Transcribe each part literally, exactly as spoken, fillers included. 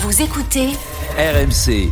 Vous écoutez R M C.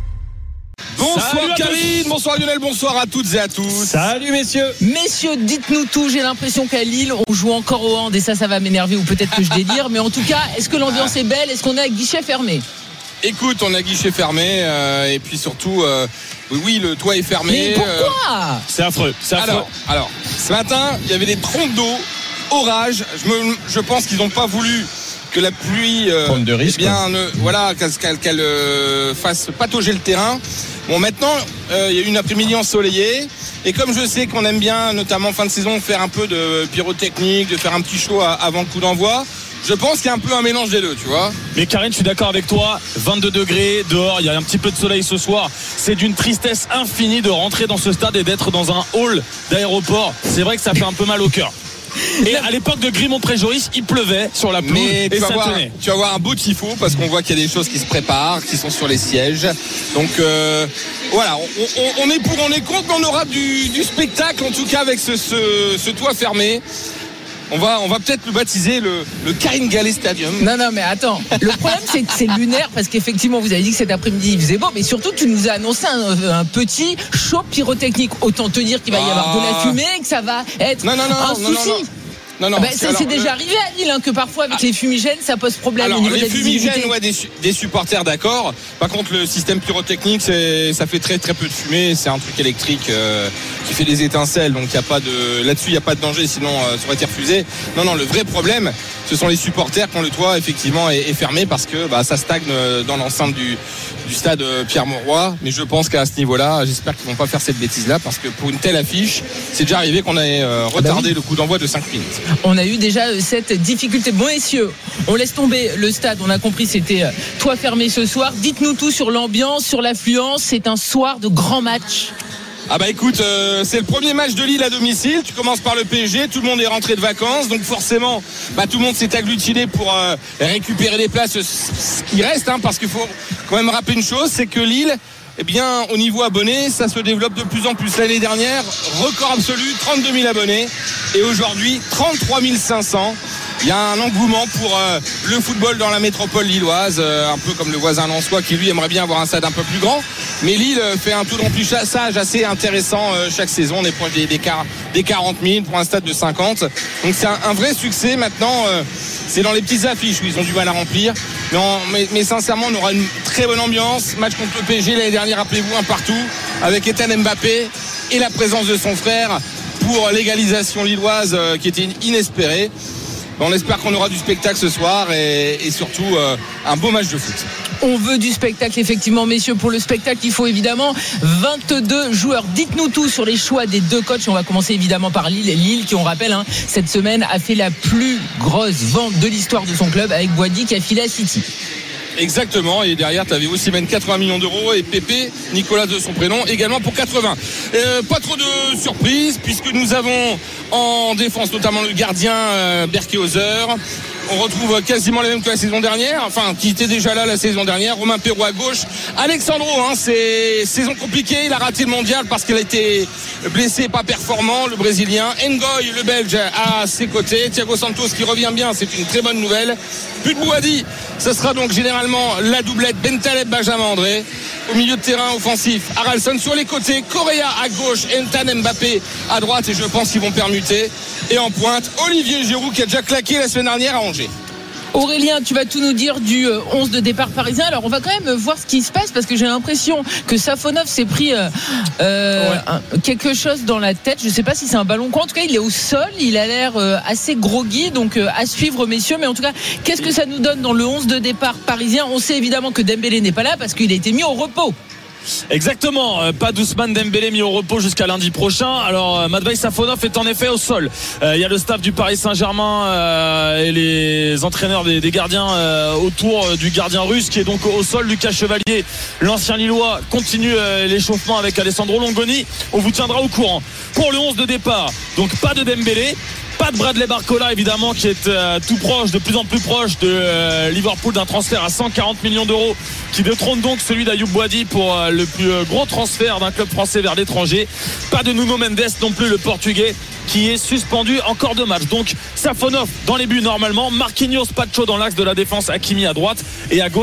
Bonsoir Salut Karine, bonsoir Lionel, bonsoir à toutes et à tous. Salut messieurs. Messieurs, dites-nous tout. J'ai l'impression qu'à Lille, on joue encore au hand et ça, ça va m'énerver ou peut-être que je délire. Mais en tout cas, est-ce que l'ambiance est belle? Est-ce qu'on est à guichet fermé? Écoute, on a guichet fermé euh, et puis surtout, euh, oui, oui, le toit est fermé. Mais pourquoi euh... C'est affreux, c'est affreux. Alors, alors, ce matin, il y avait des trompes d'eau, orage. Je, me, je pense qu'ils n'ont pas voulu que la pluie euh, de risque, eh bien, ne, voilà, qu'elle, qu'elle euh, fasse patauger le terrain. Bon, maintenant, euh, il y a eu une après-midi ensoleillée. Et comme je sais qu'on aime bien, notamment en fin de saison, faire un peu de pyrotechnique, de faire un petit show avant le coup d'envoi, je pense qu'il y a un peu un mélange des deux, tu vois. Mais Karine, je suis d'accord avec toi. vingt-deux degrés dehors, il y a un petit peu de soleil ce soir. C'est d'une tristesse infinie de rentrer dans ce stade et d'être dans un hall d'aéroport. C'est vrai que ça fait un peu mal au cœur. Et à l'époque de Grimont-Pré-Joris, il pleuvait sur la pelouse. Mais et tu vas, ça voir, tenait. tu vas voir un beau tifo parce qu'on voit qu'il y a des choses qui se préparent, qui sont sur les sièges. Donc euh, voilà, on, on, on est pour, on est contre, mais on aura du, du spectacle en tout cas avec ce, ce, ce toit fermé. On va, on va peut-être le baptiser le, le Karine Gallet Stadium. Non, non, mais attends. Le problème, c'est que c'est lunaire parce qu'effectivement, vous avez dit que cet après-midi, il faisait beau. Mais surtout, tu nous as annoncé un, un petit show pyrotechnique. Autant te dire qu'il va y Ah. avoir de la fumée, que ça va être Non, non, non, un non, non, souci. non. Non, non, Ah ben, c'est, c'est, alors, c'est déjà le- arrivé à Lille hein, que parfois avec les fumigènes ça pose problème Alors, au niveau les de la visibilité. fumigènes, ouais, des, su- des supporters, d'accord. Par contre, le système pyrotechnique, c'est, ça fait très très peu de fumée. C'est un truc électrique euh, qui fait des étincelles. Donc, il y a pas de, là-dessus, il n'y a pas de danger. Sinon, euh, ça aurait été refusé. Non, non, le vrai problème, ce sont les supporters quand le toit, effectivement, est, est fermé parce que bah, ça stagne dans l'enceinte du, du stade Pierre-Mauroy. Mais je pense qu'à ce niveau-là, j'espère qu'ils vont pas faire cette bêtise-là parce que pour une telle affiche, c'est déjà arrivé qu'on ait euh, retardé bah oui. le coup d'envoi de cinq minutes. On a eu déjà euh, cette difficulté. Bon messieurs, on laisse tomber le stade. On a compris c'était euh, toit fermé ce soir. Dites-nous tout sur l'ambiance, sur l'affluence. C'est un soir de grand match. Ah bah écoute, euh, c'est le premier match de Lille à domicile. Tu commences par le P S G, tout le monde est rentré de vacances, donc forcément, bah tout le monde s'est agglutiné pour euh, récupérer les places, ce qui reste, hein, parce qu'il faut quand même rappeler une chose, c'est que Lille, eh bien, au niveau abonnés, ça se développe de plus en plus. L'année dernière, record absolu, trente-deux mille abonnés, et aujourd'hui, trente-trois mille cinq cents. Il y a un engouement pour euh, le football dans la métropole lilloise, euh, un peu comme le voisin lensois qui lui aimerait bien avoir un stade un peu plus grand. Mais Lille euh, fait un taux de remplissage assez intéressant euh, chaque saison. On est proche des, des, quar- des quarante mille pour un stade de cinquante. Donc c'est un, un vrai succès. Maintenant, euh, c'est dans les petites affiches où ils ont du mal à remplir. Mais, on, mais, mais sincèrement, on aura une très bonne ambiance. Match contre le P S G l'année dernière, rappelez-vous, un partout, avec Ethan Mbappé et la présence de son frère pour l'égalisation lilloise euh, qui était inespérée. On espère qu'on aura du spectacle ce soir et, et surtout euh, un beau match de foot. On veut du spectacle, effectivement, messieurs. Pour le spectacle, il faut évidemment vingt-deux joueurs. Dites-nous tout sur les choix des deux coachs. On va commencer évidemment par Lille. Lille, qui, on rappelle, hein, cette semaine a fait la plus grosse vente de l'histoire de son club avec Boadi qui a filé à City. Exactement, et derrière tu avais aussi même quatre-vingts millions d'euros et Pépé, Nicolas de son prénom, également pour quatre-vingts. Euh, pas trop de surprises puisque nous avons en défense notamment le gardien euh, Berkehauser. On retrouve quasiment les mêmes que la saison dernière, enfin qui était déjà là la saison dernière. Romain Perrault à gauche, Alexandro, hein, c'est saison compliquée, il a raté le mondial parce qu'il a été blessé, pas performant, le Brésilien. Ngoy, le Belge, à ses côtés. Thiago Santos qui revient bien, c'est une très bonne nouvelle. Plus de Boadi, ce sera donc généralement la doublette Bentaleb, Benjamin André. Au milieu de terrain offensif, Haralson sur les côtés, Correa à gauche, Ethan Mbappé à droite, et je pense qu'ils vont permuter. Et en pointe, Olivier Giroud qui a déjà claqué la semaine dernière à Angers. Aurélien, tu vas tout nous dire du onze de départ parisien. Alors on va quand même voir ce qui se passe parce que j'ai l'impression que Safonov s'est pris euh, euh, ouais. un, quelque chose dans la tête. Je ne sais pas si c'est un ballon quoi. En tout cas, il est au sol. Il a l'air euh, assez groggy. Donc euh, à suivre, messieurs. Mais en tout cas, qu'est-ce que ça nous donne dans le onze de départ parisien? On sait évidemment que Dembélé n'est pas là parce qu'il a été mis au repos. Exactement, euh, pas d'Ousmane Dembélé mis au repos jusqu'à lundi prochain. Alors euh, Matvei Safonov est en effet au sol. Il euh, y a le staff du Paris Saint-Germain euh, et les entraîneurs des, des gardiens euh, autour euh, du gardien russe qui est donc au sol. Lucas Chevalier, l'ancien Lillois, continue euh, l'échauffement avec Alessandro Longoni. On vous tiendra au courant. Pour le onze de départ, donc pas de Dembélé. Pas de Bradley Barcola évidemment qui est euh, tout proche, de plus en plus proche de euh, Liverpool d'un transfert à cent quarante millions d'euros qui détrône donc celui d'Ayoub Boadi pour euh, le plus euh, gros transfert d'un club français vers l'étranger. Pas de Nuno Mendes non plus, le portugais qui est suspendu encore deux matchs. Donc Safonov dans les buts normalement, Marquinhos, Pacho dans l'axe de la défense, Hakimi à droite et à gauche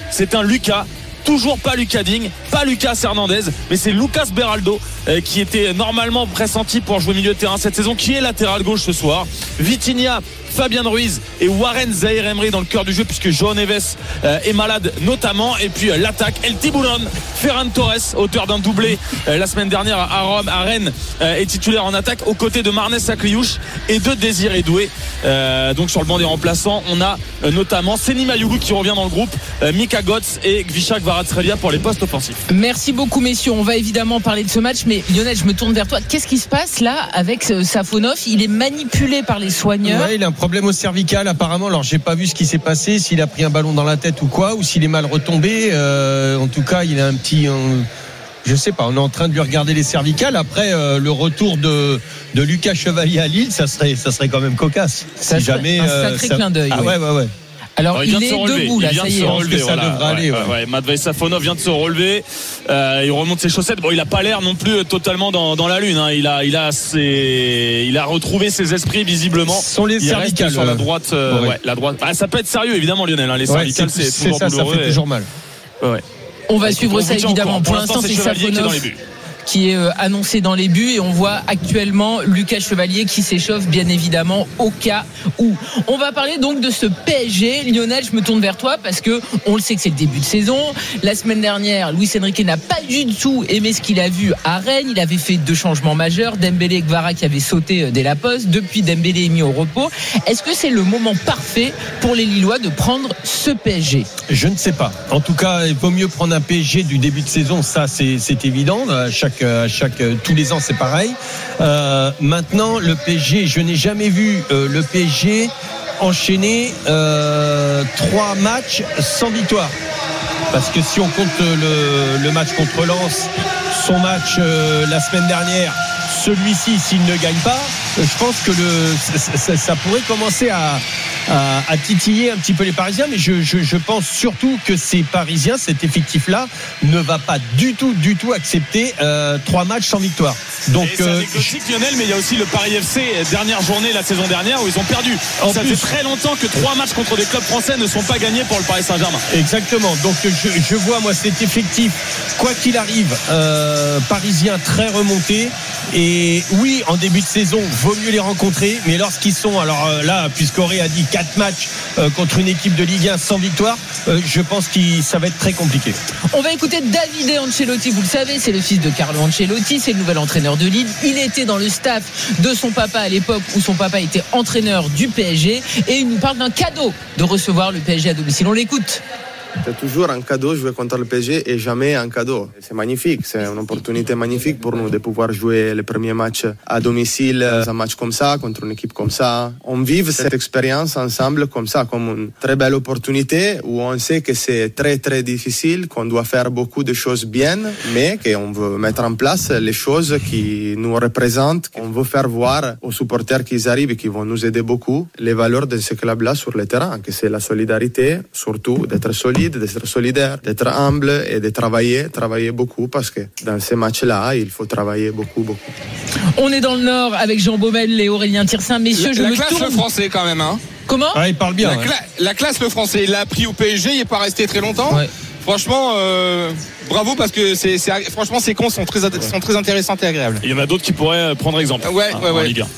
c'est un Lucas. Toujours pas Lucas Digne, pas Lucas Hernandez, mais c'est Lucas Beraldo euh, qui était normalement pressenti pour jouer milieu de terrain cette saison, qui est latéral gauche ce soir. Vitinha, Fabien Ruiz et Warren Zaïre-Emery dans le cœur du jeu, puisque João Neves euh, est malade notamment. Et puis euh, l'attaque, El Tiburon, Ferran Torres, auteur d'un doublé euh, la semaine dernière à Rome, à Rennes, euh, est titulaire en attaque aux côtés de Marnès Sakliouche et de Désiré Doué. Euh, donc sur le banc des remplaçants, on a euh, notamment Seny Mayoulou qui revient dans le groupe, euh, Mika Götze et Gvishak Kvaratskhelia pour les postes offensifs. Merci beaucoup messieurs, on va évidemment parler de ce match, mais Lionel, je me tourne vers toi. Qu'est-ce qui se passe là avec euh, Safonov? Il est manipulé par les soigneurs. Ouais, il a un problème au cervical apparemment. Alors j'ai pas vu ce qui s'est passé, s'il a pris un ballon dans la tête ou quoi, ou s'il est mal retombé. Euh, en tout cas, il a un petit... Un... Je sais pas, on est en train de lui regarder les cervicales. Après euh, le retour de, de Lucas Chevalier à Lille, ça serait, ça serait quand même cocasse. Ça si serait jamais, un sacré euh, ça... clin d'œil. Ah ouais, ouais, ouais, ouais. Alors, il, il, il est relever, debout là, il vient ça de y se est. relever, que ça voilà. devrait aller, ouais. Ouais, ouais. Matvei Safonov vient de se relever. Euh, il remonte ses chaussettes. Bon, il a pas l'air non plus totalement dans, dans la lune. Hein. Il a, il a, ses, il a retrouvé ses esprits visiblement. Ce sont les il cervicales reste sur la droite. Euh, ouais. ouais, la droite. Ah, ça peut être sérieux évidemment, Lionel. Hein. Les Ouais, cervicales, c'est, c'est toujours ça, douloureux. ça fait toujours mal. Ouais. On va Et suivre ça évidemment. Pour, pour l'instant, c'est Safonov qui est annoncé dans les buts, et on voit actuellement Lucas Chevalier qui s'échauffe bien évidemment au cas où. On va parler donc de ce P S G. Lionel, je me tourne vers toi parce que on le sait que c'est le début de saison. La semaine dernière, Luis Enrique n'a pas du tout aimé ce qu'il a vu à Rennes. Il avait fait deux changements majeurs, Dembélé et Kvara qui avaient sauté dès la pause. Depuis, Dembélé est mis au repos. Est-ce que c'est le moment parfait pour les Lillois de prendre ce P S G? Je ne sais pas. En tout cas, il vaut mieux prendre un P S G du début de saison. Ça, c'est, c'est évident. À chaque À chaque, tous les ans, c'est pareil. Euh, maintenant, le P S G, je n'ai jamais vu euh, le P S G enchaîner euh, trois matchs sans victoire. Parce que si on compte le, le match contre Lens, son match euh, la semaine dernière, celui-ci, s'il ne gagne pas, je pense que le, ça, ça, ça pourrait commencer à, à, à titiller un petit peu les Parisiens, mais je, je, je pense surtout que ces Parisiens, cet effectif-là, ne va pas du tout, du tout accepter euh, trois matchs sans victoire. Donc, c'est euh, anecdotique, Lionel, mais il y a aussi le Paris F C dernière journée la saison dernière où ils ont perdu. Ça plus, fait très longtemps que trois matchs contre des clubs français ne sont pas gagnés pour le Paris Saint-Germain. Exactement. Donc je, je vois moi cet effectif, quoi qu'il arrive, euh, parisien très remonté. Et oui, en début de saison, vaut mieux les rencontrer. Mais lorsqu'ils sont, alors euh, là, puisqu'Auré a dit quatre matchs euh, contre une équipe de Ligue un sans victoire, euh, je pense que ça va être très compliqué. On va écouter Davide Ancelotti. Vous le savez, c'est le fils de Carlo Ancelotti, c'est le nouvel entraîneur de Lille. Il était dans le staff de son papa à l'époque où son papa était entraîneur du P S G, et il nous parle d'un cadeau de recevoir le P S G à domicile. On l'écoute. C'est toujours un cadeau jouer contre le P S G et jamais un cadeau. C'est magnifique, c'est une opportunité magnifique pour nous de pouvoir jouer les premiers matchs à domicile, un match comme ça, contre une équipe comme ça. On vive cette expérience ensemble comme ça, comme une très belle opportunité où on sait que c'est très très difficile, qu'on doit faire beaucoup de choses bien, mais qu'on veut mettre en place les choses qui nous représentent. On veut faire voir aux supporters qui arrivent et qui vont nous aider beaucoup les valeurs de ce club-là sur le terrain, que c'est la solidarité, surtout d'être solide, d'être solidaire, d'être humble et de travailler, travailler beaucoup, parce que dans ces matchs-là, il faut travailler beaucoup, beaucoup. On est dans le Nord avec Jean Baumel et Aurélien Tirsin. Messieurs, la, je la me classe tourne. Le français quand même, hein. Comment? Ah, il parle bien. La, ouais. cla- la classe le français, il l'a appris au P S G, il n'est pas resté très longtemps. Ouais. Franchement, euh, bravo, parce que c'est, c'est, franchement, ces cons sont très, sont très intéressantes et agréables. Il y en a d'autres qui pourraient prendre exemple. Ouais, hein, ouais, en ouais. Ligue un.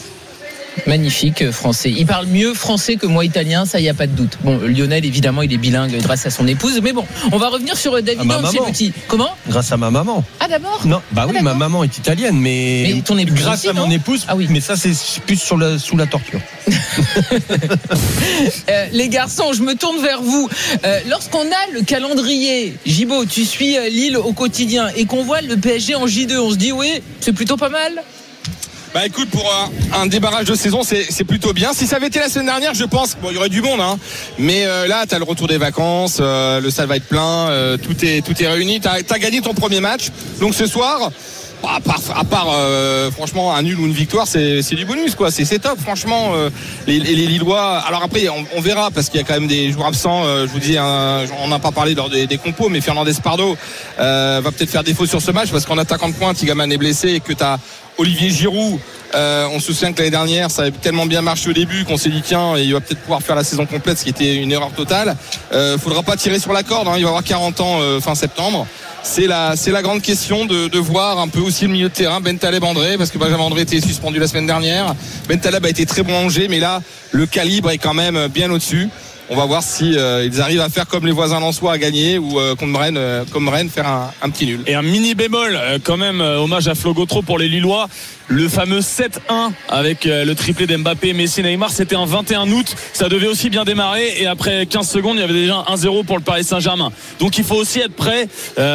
Magnifique français. Il parle mieux français que moi italien, ça y a pas de doute. Bon, Lionel évidemment, il est bilingue grâce à son épouse, mais bon, on va revenir sur David Ancelotti. Comment? Grâce à ma maman. Ah d'abord? Non, bah ah, oui, d'accord. ma maman est italienne, mais, mais ton épouse grâce aussi, à mon non épouse. Ah oui. Mais ça, c'est plus sur la, sous la torture. euh, les garçons, je me tourne vers vous. Euh, lorsqu'on a le calendrier, Gibaud, tu suis euh, Lille au quotidien et qu'on voit le P S G en J deux, on se dit oui, c'est plutôt pas mal. Bah écoute, pour un, un débarrage de saison, c'est, c'est plutôt bien. Si ça avait été la semaine dernière, je pense, bon, il y aurait du monde, hein. Mais euh, là, t'as le retour des vacances, euh, le stade va être plein, euh, tout est tout est réuni. T'as, t'as gagné ton premier match, donc ce soir, À part, à part euh, franchement un nul ou une victoire, c'est, c'est du bonus quoi. C'est, c'est top franchement. Euh, les, les, les Lillois. Alors après on, on verra parce qu'il y a quand même des joueurs absents. Euh, je vous dis, hein, on n'a pas parlé lors des, des compos, mais Fernandez Pardo euh, va peut-être faire défaut sur ce match parce qu'en attaquant de pointe, Tigaman est blessé et que tu as Olivier Giroud. Euh, on se souvient que l'année dernière ça avait tellement bien marché au début qu'on s'est dit tiens il va peut-être pouvoir faire la saison complète, ce qui était une erreur totale. Euh, faudra pas tirer sur la corde, hein, il va avoir quarante ans euh, fin septembre. C'est la, c'est la grande question de, de voir un peu aussi le milieu de terrain. Bentaleb André, parce que Benjamin André était suspendu la semaine dernière. Bentaleb a été très bon en Angers, mais là le calibre est quand même bien au-dessus. On va voir si euh, ils arrivent à faire comme les voisins lensois à gagner ou euh, comme Rennes, euh, comme Rennes faire un, un petit nul. Et un mini bémol euh, quand même, euh, hommage à Flo Gautreau pour les Lillois. Le fameux sept un avec euh, le triplé d'Mbappé, Messi, Neymar, c'était un vingt et un août. Ça devait aussi bien démarrer et après quinze secondes, il y avait déjà un zéro pour le Paris Saint-Germain. Donc il faut aussi être prêt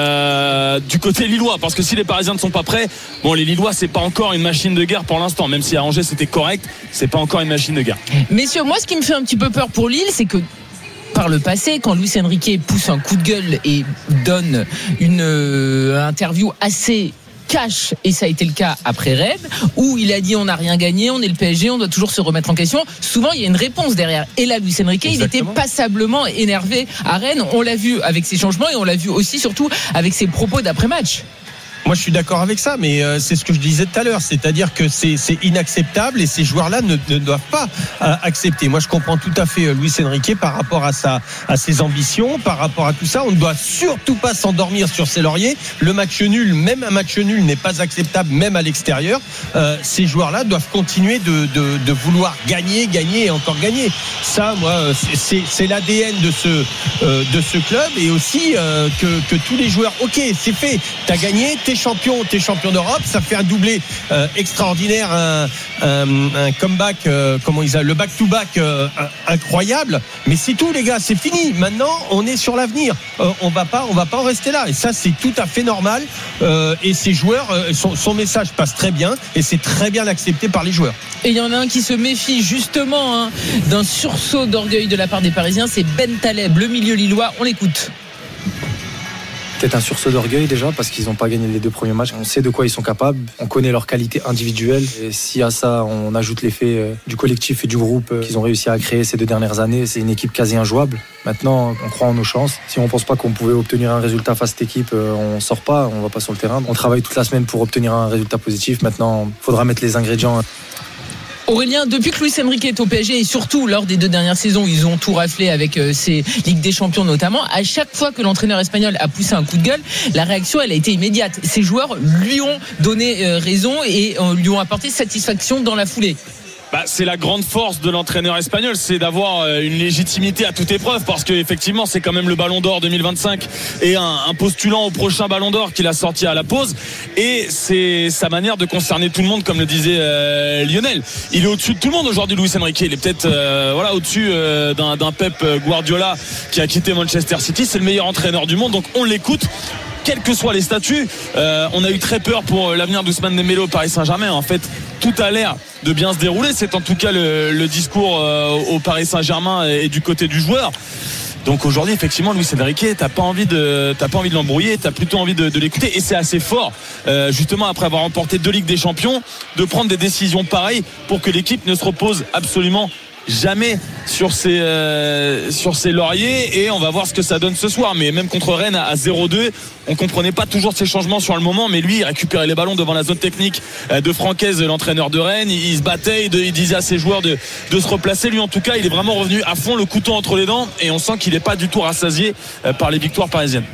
euh, du côté lillois, parce que si les Parisiens ne sont pas prêts, bon, les Lillois c'est pas encore une machine de guerre pour l'instant, même si à Angers c'était correct, c'est pas encore une machine de guerre. Messieurs, moi ce qui me fait un petit peu peur pour Lille, c'est que par le passé, quand Luis Enrique pousse un coup de gueule et donne une euh, interview assez cash, et ça a été le cas après Rennes, où il a dit on n'a rien gagné, on est le P S G, on doit toujours se remettre en question. Souvent il y a une réponse derrière. Et là Luis Enrique, Exactement. il était passablement énervé à Rennes. On l'a vu avec ses changements et on l'a vu aussi surtout avec ses propos d'après-match. Moi, je suis d'accord avec ça, mais euh, c'est ce que je disais tout à l'heure, c'est-à-dire que c'est, c'est inacceptable et ces joueurs-là ne, ne doivent pas euh, accepter. Moi, je comprends tout à fait euh, Luis Enrique par rapport à sa, à ses ambitions, par rapport à tout ça. On ne doit surtout pas s'endormir sur ses lauriers. Le match nul, même un match nul, n'est pas acceptable, même à l'extérieur. Euh, ces joueurs-là doivent continuer de, de, de vouloir gagner, gagner et encore gagner. Ça, moi, c'est, c'est, c'est l'A D N de ce, euh, de ce club et aussi euh, que, que tous les joueurs. Ok, c'est fait. T'as gagné. T'es champion, t'es champion d'Europe, ça fait un doublé euh, extraordinaire, un, un, un comeback, euh, comment ils a, le back-to-back euh, incroyable. Mais c'est tout, les gars, c'est fini. Maintenant, on est sur l'avenir. Euh, on va pas, on va pas en rester là. Et ça, c'est tout à fait normal. Euh, et ces joueurs, euh, son, son message passe très bien et c'est très bien accepté par les joueurs. Et il y en a un qui se méfie justement hein, d'un sursaut d'orgueil de la part des Parisiens, c'est Bentaleb, le milieu lillois. On l'écoute. Peut-être un sursaut d'orgueil déjà parce qu'ils n'ont pas gagné les deux premiers matchs. On sait de quoi ils sont capables, on connaît leurs qualités individuelles et si à ça on ajoute l'effet du collectif et du groupe qu'ils ont réussi à créer ces deux dernières années, c'est une équipe quasi injouable. Maintenant on croit en nos chances. Si on ne pense pas qu'on pouvait obtenir un résultat face à cette équipe, on ne sort pas, on ne va pas sur le terrain. On travaille toute la semaine pour obtenir un résultat positif. Maintenant il faudra mettre les ingrédients. Aurélien, depuis que Luis Enrique est au P S G et surtout lors des deux dernières saisons où ils ont tout raflé avec euh, ces Ligue des Champions notamment, à chaque fois que l'entraîneur espagnol a poussé un coup de gueule, la réaction elle a été immédiate. Ces joueurs lui ont donné euh, raison et euh, lui ont apporté satisfaction dans la foulée. Bah, c'est la grande force de l'entraîneur espagnol, c'est d'avoir une légitimité à toute épreuve, parce qu'effectivement c'est quand même le Ballon d'Or deux mille vingt-cinq et un, un postulant au prochain Ballon d'Or qu'il a sorti à la pause, et c'est sa manière de concerner tout le monde, comme le disait euh, Lionel. Il est au-dessus de tout le monde aujourd'hui, Luis Enrique. Il est peut-être euh, voilà, au-dessus euh, d'un, d'un Pep Guardiola qui a quitté Manchester City. C'est le meilleur entraîneur du monde, donc on l'écoute. Quels que soient les statuts, euh, on a eu très peur pour l'avenir d'Ousmane Dembélé au Paris Saint-Germain. En fait, tout a l'air de bien se dérouler. C'est en tout cas le, le discours euh, au Paris Saint-Germain et, et du côté du joueur. Donc aujourd'hui, effectivement, Luis Enrique, t'as pas envie de, t'as pas envie de l'embrouiller, t'as plutôt envie de, de l'écouter. Et c'est assez fort, euh, justement après avoir remporté deux Ligues des Champions, de prendre des décisions pareilles pour que l'équipe ne se repose absolument jamais sur ses euh, sur ses lauriers, et on va voir ce que ça donne ce soir. Mais même contre Rennes à zéro deux, on comprenait pas toujours ces changements sur le moment, mais lui il récupérait les ballons devant la zone technique de Francaise, l'entraîneur de Rennes. Il se battait, il disait à ses joueurs de, de se replacer. Lui en tout cas il est vraiment revenu à fond, le couteau entre les dents, et on sent qu'il n'est pas du tout rassasié par les victoires parisiennes.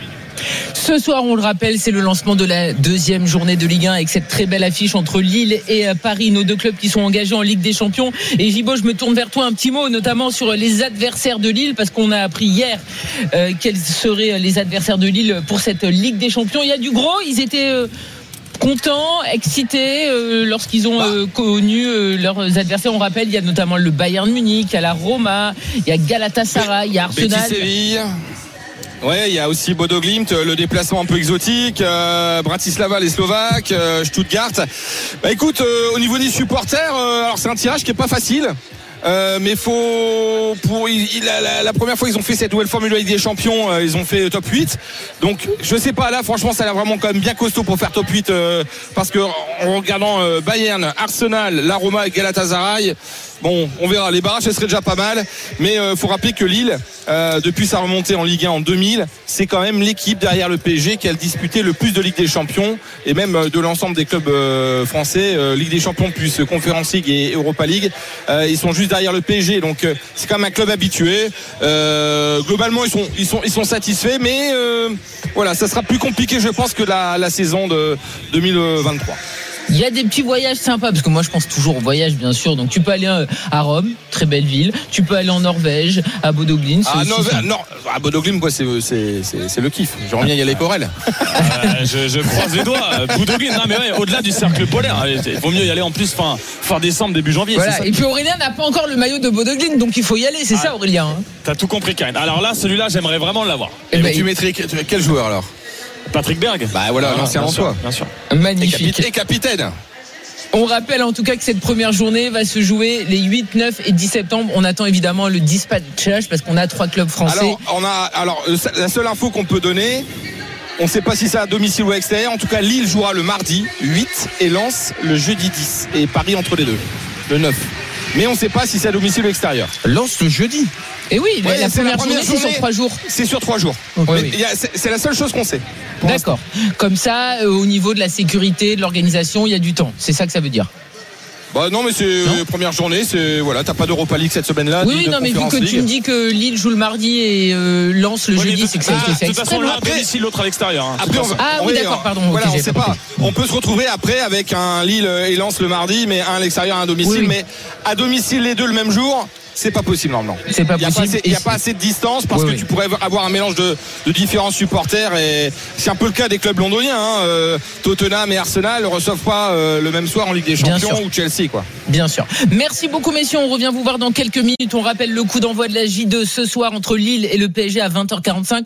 Ce soir, on le rappelle, c'est le lancement de la deuxième journée de Ligue un avec cette très belle affiche entre Lille et Paris, nos deux clubs qui sont engagés en Ligue des Champions. Et Gibo, je me tourne vers toi, un petit mot notamment sur les adversaires de Lille, parce qu'on a appris hier euh, quels seraient les adversaires de Lille pour cette Ligue des Champions. Il y a du gros, ils étaient euh, contents, excités euh, lorsqu'ils ont euh, connu euh, leurs adversaires. On rappelle, il y a notamment le Bayern Munich, il y a la Roma, il y a Galatasaray, il y a Arsenal. Betis Séville. Ouais, il y a aussi Bodo Glimt, le déplacement un peu exotique, euh, Bratislava, les Slovaques, euh, Stuttgart. Bah écoute, euh, au niveau des supporters, euh, alors c'est un tirage qui est pas facile. Euh, mais faut pour il, il, la, la première fois ils ont fait cette nouvelle formule Ligue des Champions, euh, ils ont fait top huit. Donc je sais pas, là franchement ça a l'air vraiment quand même bien costaud pour faire top huit, euh, parce que en regardant euh, Bayern, Arsenal, la Roma et Galatasaray, bon, on verra. Les barrages, ce serait déjà pas mal. Mais il euh, faut rappeler que Lille, euh, depuis sa remontée en Ligue un en deux mille, c'est quand même l'équipe derrière le P S G qui a disputé le plus de Ligue des Champions et même euh, de l'ensemble des clubs euh, français. Euh, Ligue des Champions plus Conference League et Europa League. Euh, ils sont juste derrière le P S G. Donc euh, c'est quand même un club habitué. Euh, globalement, ils sont, ils sont, ils sont satisfaits. Mais euh, voilà, ça sera plus compliqué, je pense, que la, la saison de deux mille vingt-trois. Il y a des petits voyages sympas, parce que moi je pense toujours aux voyages, bien sûr. Donc tu peux aller à Rome, très belle ville. Tu peux aller en Norvège, à Bodø Glimt. Ah non, non, à Bodø Glimt, quoi, c'est, c'est, c'est, c'est le kiff. J'aimerais bien y aller Corel. Euh, je, je croise les doigts. Bodø Glimt, non mais ouais, au-delà du cercle polaire, il vaut mieux y aller en plus fin, fin décembre, début janvier. Voilà. C'est ça. Et puis Aurélien n'a pas encore le maillot de Bodø Glimt, donc il faut y aller. C'est ah, ça, Aurélien. Hein. T'as tout compris, Karine. Alors là, celui-là, j'aimerais vraiment l'avoir. Et, Et ben, tu mettrais quel joueur alors? Patrick Berg. Bah voilà, ah, l'ancien Lensois. Bien sûr. Magnifique. Et, capi- et capitaine. On rappelle en tout cas que cette première journée va se jouer les huit, neuf et dix septembre. On attend évidemment le dispatchage parce qu'on a trois clubs français. Alors, on a, alors la seule info qu'on peut donner, on ne sait pas si c'est à domicile ou à extérieur. En tout cas, Lille jouera le mardi huit et Lens le jeudi dix. Et Paris entre les deux, le neuf. Mais on ne sait pas si c'est à domicile ou à extérieur. Lens le jeudi. Et oui, ouais, la, c'est première la première journée, journée, c'est sur trois jours. C'est sur trois jours. Okay. Mais oui. y a, c'est, c'est la seule chose qu'on sait. D'accord. L'instant. Comme ça, euh, au niveau de la sécurité, de l'organisation, il y a du temps. C'est ça que ça veut dire. Bah non mais c'est la première journée, c'est voilà, t'as pas d'Europa League cette semaine-là. Oui, non mais vu que League. Tu me dis que Lille joue le mardi et euh, Lens le oui, jeudi, c'est que ça a été fait. De toute façon, l'un à domicile, l'autre à l'extérieur. Hein, après, on va, ah oui, oui, d'accord, pardon. Voilà, okay, on sait pas. On peut se retrouver après avec un Lille et Lens le mardi, mais un à l'extérieur, un à domicile. Oui, oui. Mais à domicile les deux le même jour, c'est pas possible normalement. C'est pas possible. Il n'y a pas assez de distance parce oui, que oui. tu pourrais avoir un mélange de, de différents supporters et c'est un peu le cas des clubs londoniens. Hein. Euh, Tottenham et Arsenal ne reçoivent pas euh, le même soir en Ligue des Champions ou Chelsea, quoi. Bien sûr. Merci beaucoup, messieurs. On revient vous voir dans quelques minutes. On rappelle le coup d'envoi de la J deux ce soir entre Lille et le P S G à vingt heures quarante-cinq.